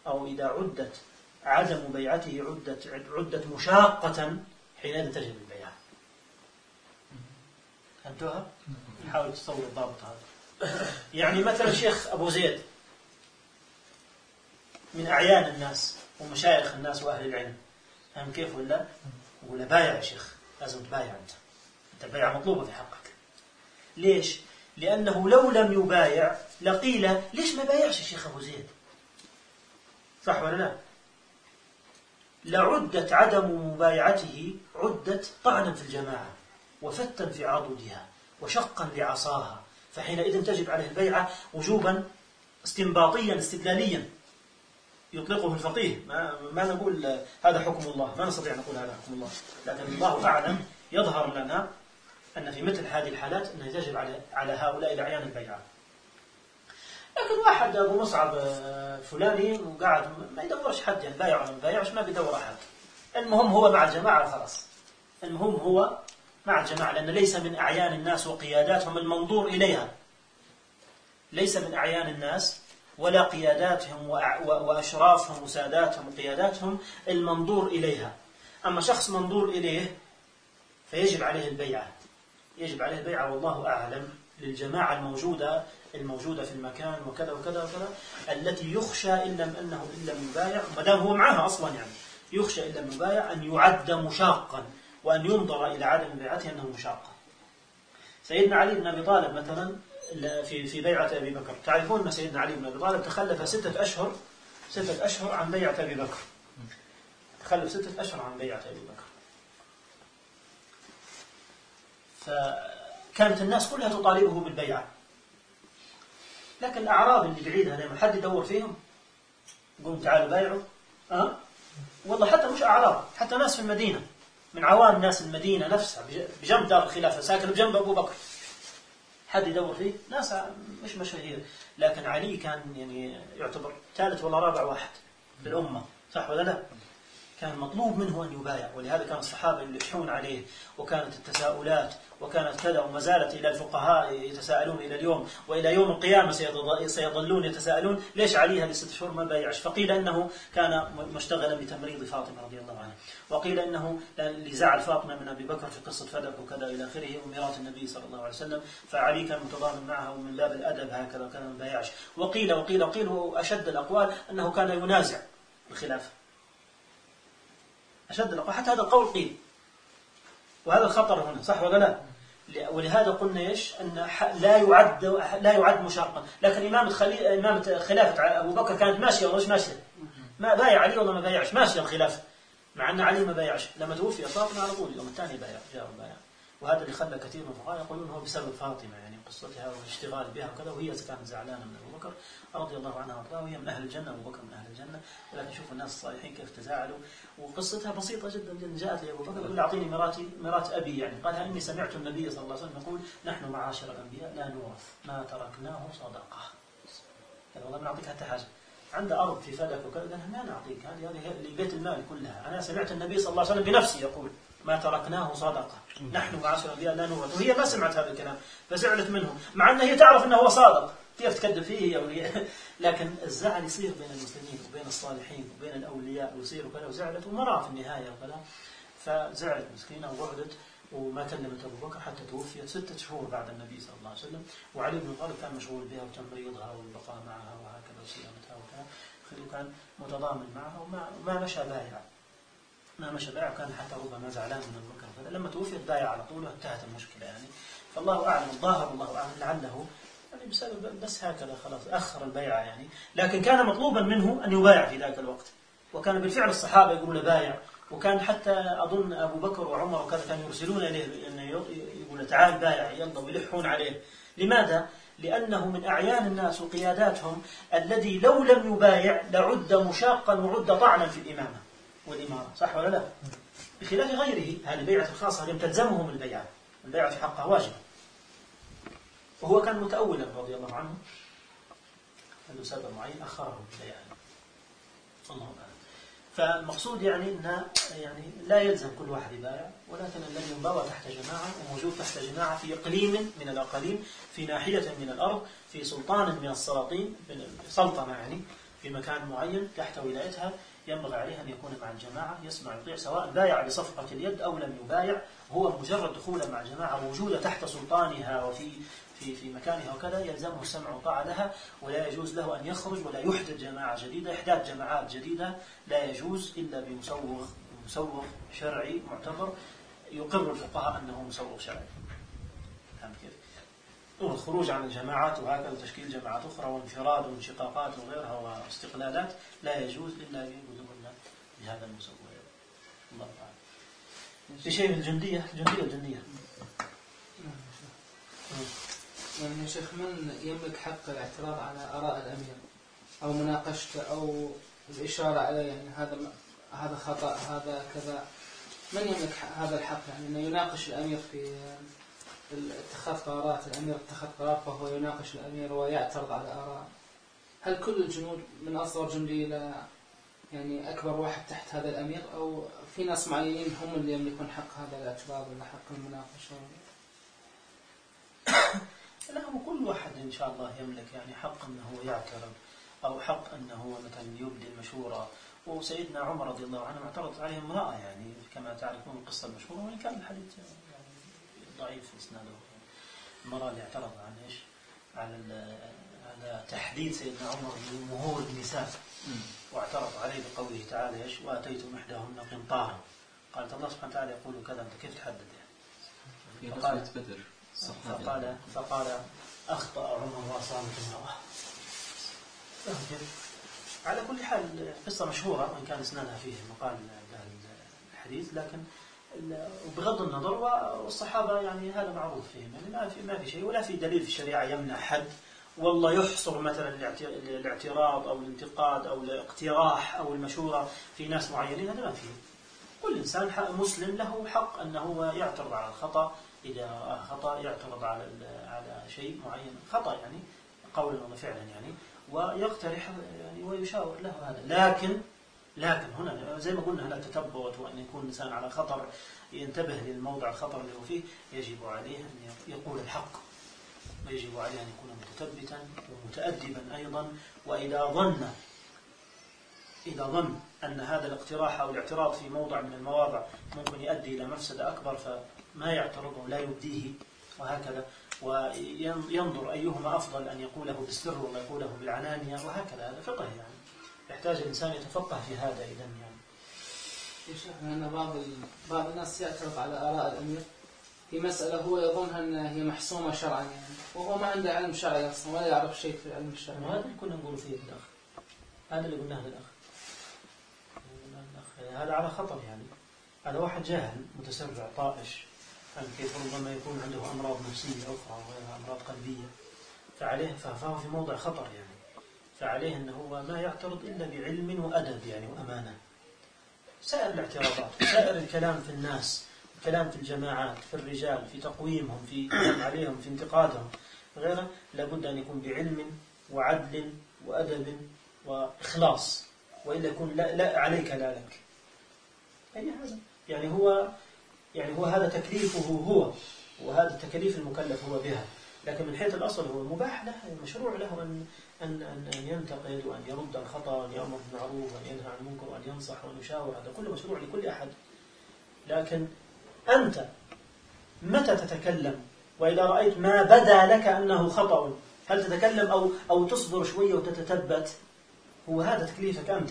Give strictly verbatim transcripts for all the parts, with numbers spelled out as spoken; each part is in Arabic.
أو إذا عدت عدم بيعته عدت عدت مشاقة حينئذ تجب البيعة. فهمتوها؟ حاول تصور الضابط هذا. يعني مثلا شيخ أبو زيد من أعيان الناس ومشايخ الناس وأهل العلم، فهم كيف ولا؟ يقول بايع يا شيخ، لازم تبايع أنت، أنت البيعة مطلوبة في حقك. ليش؟ لأنه لو لم يبايع لقيل ليش ما بايعش الشيخ أبو زيد؟ صح ولا لا؟ لعدت عدم مبايعته عدت طعنا في الجماعة وفتا في عضدها وشقا لعصاها، فحينئذ تجب عليه البيعة وجوبا استنباطيا استدلاليا يطلقه الفقيه. ما, ما نقول هذا حكم الله، ما نستطيع نقول هذا حكم الله، لكن الله أعلم يظهر لنا أن في مثل هذه الحالات أنه يجب على على هؤلاء الأعيان البيعة. لكن واحد أبو مصعب فلاني وقاعد ما يدورش حد، يعني بايع ولا ما بايعش ما بيدور أحد، المهم هو مع الجماعة خلاص، المهم هو مع الجماعة، لأن ليس من أعيان الناس وقياداتهم المنظور إليها، ليس من أعيان الناس ولا قياداتهم وأشرافهم وساداتهم وقياداتهم المنظور إليها. أما شخص منظور إليه فيجب عليه البيعة، يجب عليه البيعة والله أعلم للجماعة الموجودة الموجودة في المكان وكذا وكذا وكذا، التي يخشى إن لم أنه إن لم يبايع، ما دام هو معها أصلا، يعني يخشى إن لم يبايع أن يعد مشاقا وأن ينظر إلى عدم بيعته أنه مشاقا. سيدنا علي بن أبي طالب مثلا في في بيعة أبي بكر، تعرفون أن سيدنا علي بن أبي طالب تخلف ستة أشهر ستة أشهر عن بيعة أبي بكر، تخلف ستة أشهر عن بيعة أبي بكر. فكانت الناس كلها تطالبه بالبيعة، لكن الأعراب اللي بعيد هذا حد يدور فيهم يقول تعالوا بايعوا. أه؟ والله حتى مش أعراب، حتى ناس في المدينة من عوام ناس المدينة نفسها بجنب دار الخلافة، ساكن بجنب أبو بكر، حد يدور فيه؟ ناس مش مشاهير. لكن علي كان يعني يعتبر ثالث ولا رابع واحد في الأمة، صح ولا لا؟ كان مطلوب منه أن يبايع، ولهذا كان الصحابة يلحون عليه، وكانت التساؤلات وكانت كذا، وما زالت إلى الفقهاء يتساءلون إلى اليوم، وإلى يوم القيامة سيظلون يتساءلون ليش علي هذه الست شهور ما بايعش. فقيل أنه كان مشتغلا بتمريض فاطمة رضي الله عنها، وقيل أنه لزعل فاطمة من أبي بكر في قصة فدك وكذا إلى آخره وميراث النبي صلى الله عليه وسلم، فعلي كان متضامن معها ومن باب الأدب هكذا وكذا ما بايعش. وقيل وقيل وقيل وأشد الأقوال أنه كان ينازع الخلافة، أشد الأقوال، حتى هذا القول قيل، وهذا الخطر هنا، صح ولا لا؟ ولهذا قلنا إيش أن لا يعد لا يعد مشاقا. لكن إمامة خلي... إمامة خلافة أبو بكر كانت ماشية ولا مش ماشية؟ ما بايع علي ولا ما بايعش، ماشية الخلافة، مع أن علي ما بايعش. لما توفي فاطمة على طول اليوم الثاني بايع، جاء بايع. وهذا اللي خلى كثير من الفقهاء يقولون هو بسبب فاطمة، يعني قصتها والاشتغال بها وكذا، وهي كانت زعلانة من أبو بكر رضي الله عنها وارضاها، وهي من أهل الجنة، أبو بكر من أهل الجنة. ولكن شوفوا الناس الصالحين كيف تزاعلوا، وقصتها بسيطة جدا جدا. جاءت لأبو بكر يقول أعطيني ميراثي ميراث أبي، يعني قالها إني سمعت النبي صلى الله عليه وسلم يقول نحن معاشر الأنبياء لا نورث ما تركناه صدقة. قال والله بنعطيك حتى حاجة، عنده أرض في فدك وكذا، قال ما نعطيك، هذه هذه لبيت المال كلها. أنا سمعت النبي صلى الله عليه وسلم بنفسه يقول ما تركناه صدقة، نحن معاشر الأنبياء لا نورث. وهي ما سمعت هذا الكلام فزعلت منهم، مع أنها هي تعرف أنه هو صادق، كيف تكذب فيه هي. لكن الزعل يصير بين المسلمين وبين الصالحين وبين الأولياء ويصير وكذا، وزعلت ومرأة في النهاية وكذا، فزعلت مسكينة وبعدت وما كلمت أبو بكر حتى توفيت ستة شهور بعد النبي صلى الله عليه وسلم. وعلي بن طالب كان مشغول بها وتمريضها والبقاء معها وهكذا وصيانتها وكذا، وكان متضامن معها وما ما مشى بايع، ما مشى بايع، وكان حتى ربما زعلان من أبو بكر وكذا. لما توفيت بايع على طول وانتهت المشكلة يعني. فالله أعلم، الظاهر الله أعلم لعله يعني بسبب بس هكذا خلاص أخر البيعة يعني. لكن كان مطلوبا منه أن يبايع في ذاك الوقت، وكان بالفعل الصحابة يقولون بايع، وكان حتى أظن أبو بكر وعمر وكذا كانوا يرسلون إليه أن يقول تعال بايع يلا، ويلحون عليه. لماذا؟ لأنه من أعيان الناس وقياداتهم الذي لو لم يبايع لعد مشاقا وعد طعنا في الإمامة والإمارة، صح ولا لا؟ بخلاف غيره، هذه بيعة الخاصة لم تلزمهم البيعة، البيعة في حقها واجبة. وهو كان متأولا رضي الله عنه، عنده سبب معين أخره البيعة، الله أعلم. فالمقصود يعني أن يعني لا يلزم كل واحد يبايع، ولكن الذي ينبغى تحت جماعة وموجود تحت جماعة في إقليم من الأقاليم، في ناحية من الأرض، في سلطان من السلاطين، سلطنة يعني، في مكان معين تحت ولايتها ينبغي عليه أن يكون مع الجماعة يسمع يطيع، سواء بايع بصفقة اليد أو لم يبايع، هو مجرد دخوله مع الجماعة ووجوده تحت سلطانها وفي في في مكانها وكذا يلزمه السمع والطاعة لها، ولا يجوز له أن يخرج ولا يحدث جماعة جديدة. إحداث جماعات جديدة لا يجوز إلا بمسوغ مسوغ شرعي معتبر يقر الفقهاء أنه مسوغ شرعي. فهمت كيف؟ والخروج عن الجماعات وهكذا تشكيل جماعات أخرى وانفراد وانشقاقات وغيرها واستقلالات لا يجوز إلا بوجودنا بهذا المسوغ. الله أعلم. في شيء من الجندية الجندية الجندية يعني يا شيخ، من يملك حق الاعتراض على آراء الأمير أو مناقشته أو الإشارة عليه، يعني هذا هذا خطأ هذا كذا، من يملك هذا الحق؟ يعني أنه يناقش الأمير في اتخاذ قرارات، الأمير اتخذ قرار فهو يناقش الأمير ويعترض على آراء. هل كل الجنود من أصغر جندي إلى يعني أكبر واحد تحت هذا الأمير، أو في ناس معينين هم اللي يملكون حق هذا الاعتراض ولا حق المناقشة؟ لا، هو كل واحد إن شاء الله يملك يعني حق أنه يعترض أو حق أنه مثلا يبدي المشورة. وسيدنا عمر رضي الله عنه اعترضت عليه امرأة، يعني كما تعرفون القصة المشهورة، وإن كان الحديث يعني ضعيف في إسناده. المرأة اللي اعترض عن إيش؟ على على تحديد سيدنا عمر لمهور النساء، واعترض عليه بقوله تعالى إيش؟ وآتيتم إحداهن قنطارا. قالت الله سبحانه وتعالى يقول كذا، أنت كيف تحدد يعني؟ فقال بدر فقال فقال أخطأ عمر وأصابت المرأة. على كل حال قصة مشهورة وإن كان إسنادها فيه مقال الحديث، لكن بغض النظر والصحابة يعني هذا معروف فيهم، يعني ما في ما في شيء ولا في دليل في الشريعة يمنع حد والله يحصر مثلا الاعتراض أو الانتقاد أو الاقتراح أو المشورة في ناس معينين، هذا ما فيه. كل إنسان مسلم له حق أنه يعترض على الخطأ، إذا خطأ يعترض على على شيء معين خطأ يعني قولا ولا فعلا يعني، ويقترح يعني ويشاور له هذا. لكن لكن هنا زي ما قلنا هنا تتبع، وأن يكون الإنسان على خطر ينتبه للموضع الخطر اللي هو فيه، يجب عليه أن يقول الحق، ويجب عليه أن يكون متثبتا ومتأدبا أيضا. وإذا ظن إذا ظن أن هذا الاقتراح أو الاعتراض في موضع من المواضع ممكن يؤدي إلى مفسدة أكبر فما يعترض ولا يبديه وهكذا، وينظر أيهما أفضل أن يقوله بالسر ولا يقوله بالعلانية وهكذا. هذا فقه يعني يحتاج الإنسان يتفقه في هذا. إذن يعني يا شيخ، أن بعض بعض الناس يعترض على آراء الأمير في مسألة هو يظنها أنها هي محسومة شرعا يعني، وهو ما عنده علم شرعي أصلا ولا يعرف شيء في علم الشرع. وهذا اللي كنا نقول فيه الأخ، هذا اللي قلناه للأخ، هذا على خطر يعني، على واحد جاهل متسرع طائش، فهم كيف؟ ربما يكون عنده أمراض نفسية أخرى وغيرها أمراض قلبية، فعليه فهو في موضع خطر يعني، فعليه أنه هو ما يعترض إلا بعلم وأدب يعني وأمانة. سائر الاعتراضات سائر الكلام في الناس، الكلام في الجماعات، في الرجال، في تقويمهم، في كلام عليهم، في انتقادهم غيره، لابد أن يكون بعلم وعدل وأدب وإخلاص، وإلا يكون لا, لا عليك لا لك. يعني هذا يعني هو يعني هو هذا تكليفه هو، وهذا تكليف المكلف هو بها. لكن من حيث الأصل هو مباح له، مشروع له أن أن أن ينتقد وأن يرد الخطأ وأن يأمر بالمعروف وأن ينهى عن المنكر وأن ينصح وأن يشاور، هذا كله مشروع لكل أحد. لكن أنت متى تتكلم وإذا رأيت ما بدا لك أنه خطأ، هل تتكلم أو أو تصبر شوية وتتثبت؟ هو هذا تكليفك أنت.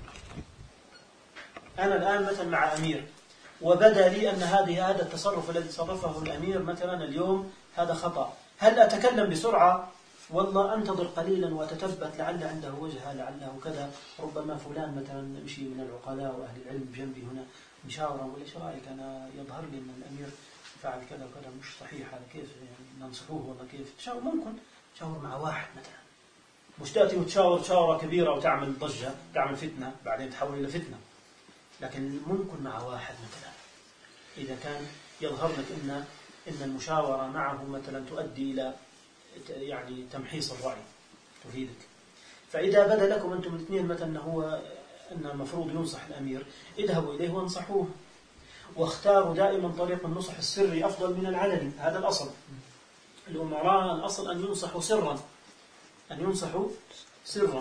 أنا الآن مثلا مع أمير وبدا لي أن هذه هذا التصرف الذي تصرفه الأمير مثلا اليوم هذا خطأ، هل أتكلم بسرعة والله أنتظر قليلا وتتثبت لعل عنده وجهة لعله كذا، ربما فلان مثلا يمشي من العقلاء وأهل العلم بجنبي هنا مشاورا ولا إيش رأيك أنا يظهر لي أن الأمير فعل كذا وكذا مش صحيح، هذا كيف يعني ننصحوه ولا كيف تشاور؟ ممكن تشاور مع واحد مثلا، مش تأتي وتشاور شاورة كبيرة وتعمل ضجة تعمل فتنة بعدين تحول إلى فتنة. لكن ممكن مع واحد مثلا إذا كان يظهر لك إن إن المشاورة معه مثلا تؤدي إلى يعني تمحيص الرأي تفيدك. فإذا بدا لكم أنتم الاثنين مثلا أنه هو أن المفروض ينصح الأمير، اذهبوا إليه وانصحوه، واختاروا دائما طريق النصح السري أفضل من العلني. هذا الأصل. الأمراء الأصل أن ينصحوا سرا، أن ينصحوا سرا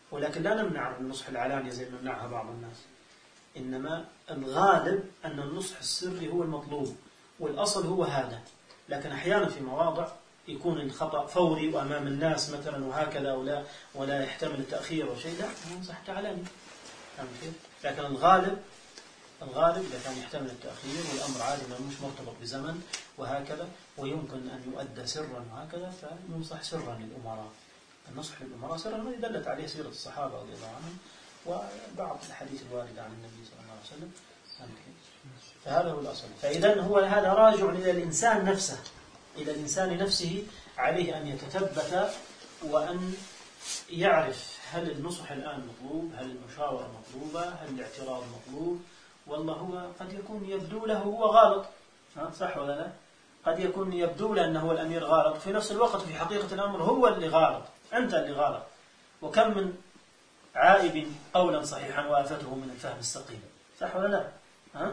ولكن لا نمنع النصح العلاني زي ما منعها بعض الناس، إنما الغالب أن النصح السري هو المطلوب والأصل هو هذا. لكن أحيانا في مواضع يكون الخطأ فوري وأمام الناس مثلا وهكذا، ولا ولا يحتمل التأخير وشيء، لا ينصح علاني. لكن الغالب الغالب إذا كان يحتمل التأخير والأمر عادي ما مش مرتبط بزمن وهكذا ويمكن أن يؤدى سرا وهكذا، فينصح سرا للأمراء. النصح للأمراء سرا الذي دلت عليه سيرة الصحابة رضي الله عنهم وبعض الحديث الواردة عن النبي صلى الله عليه وسلم. فهذا هو الأصل. فإذا هو هذا راجع إلى الإنسان نفسه، إلى الإنسان نفسه، عليه أن يتثبت وأن يعرف هل النصح الآن مطلوب، هل المشاورة مطلوبة، هل الاعتراض مطلوب. والله هو قد يكون يبدو له هو غلط، صح ولا لا؟ قد يكون يبدو له أنه هو الأمير غلط، في نفس الوقت في حقيقة الأمر هو اللي غلط، أنت اللي غلط. وكم من عائب قولا صحيحا وآفته من الفهم السقيم، صح ولا لا؟ ها؟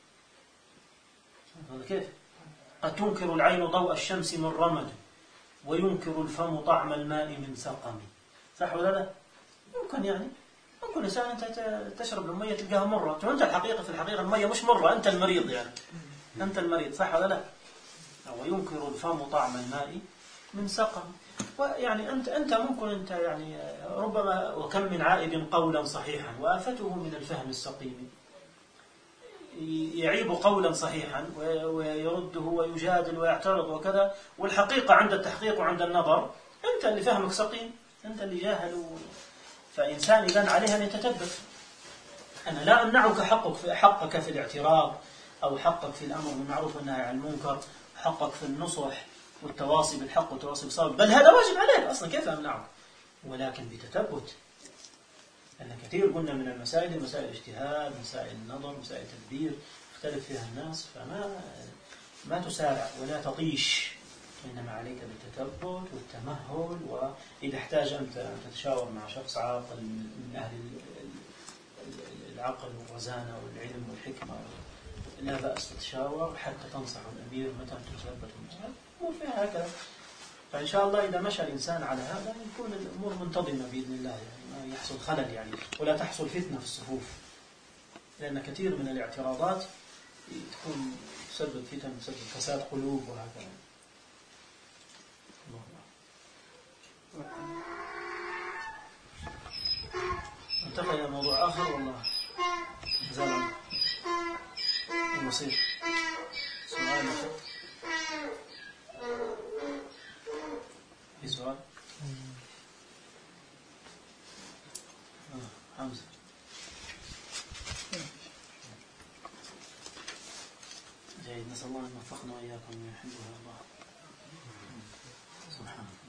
كيف؟ قد تنكر العين ضوء الشمس من رمد وينكر الفم طعم الماء من سقم، صح ولا لا؟ ممكن يعني ممكن إنسان أنت تشرب المية تلقاها مرة، وأنت الحقيقة في الحقيقة المية مش مرة، أنت المريض يعني، أنت المريض، صح ولا لا؟ وينكر الفم طعم الماء من سقم. ويعني أنت أنت ممكن أنت يعني ربما وكم من عائب قولا صحيحا وآفته من الفهم السقيم، يعيب قولا صحيحا ويرده ويجادل ويعترض وكذا، والحقيقة عند التحقيق وعند النظر أنت اللي فهمك سقيم، أنت اللي جاهل. فإنسان إذن عليه أن يتثبت. أنا لا أمنعك حقك في حقك في الاعتراض أو حقك في الأمر بالمعروف والنهي عن المنكر، حقك في النصح والتواصي بالحق والتواصي بالصبر، بل هذا واجب عليك أصلا، كيف أمنعك؟ ولكن بتثبت. أن كثير قلنا من المسائل مسائل اجتهاد، مسائل النظر، مسائل تدبير يختلف فيها الناس، فما ما تسارع ولا تطيش، إنما عليك بالتثبت والتمهل. وإذا احتاج أنت تتشاور مع شخص عاقل من أهل العقل والرزانة والعلم والحكمة لا بأس تتشاور حتى تنصح الأمير متى تثبت المسألة وفيها هكذا. فإن شاء الله إذا مشى الإنسان على هذا يكون الأمور منتظمة بإذن الله، يعني ما يحصل خلل يعني، ولا تحصل فتنة في الصفوف، لأن كثير من الاعتراضات تكون تسبب فتن، تسبب فساد قلوب وهكذا. انتقل إلى موضوع آخر والله زال المصير. سؤال في سؤال؟ آه. حمزة. جيد، نسأل الله أن يوفقنا وإياكم ويحبها الله سبحانه.